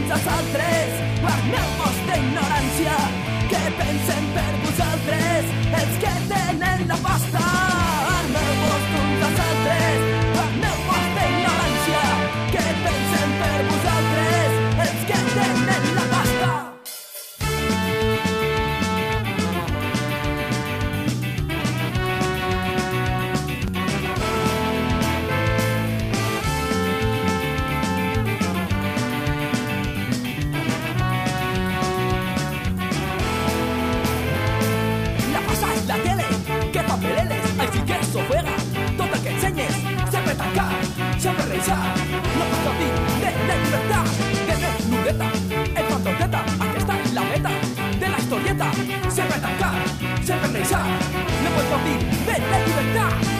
uns als altres, guardeu-vos d'ignorància, que pensen per vosaltres els que tenen la pasta. Armeu-vos uns als altres, guardeu-vos d'ignorància, que pensen per vosaltres els que tenen la pasta. La tele, que papeleles, així que s'ofega. Tot el que ensenyes, sempre tancat, sempre reeixat. No pots gaudir de la llibertat, de desnudeta, el fantoteta, aquesta és la meta de la historieta. Sempre tancat, sempre reeixat. No pots gaudir de la llibertat.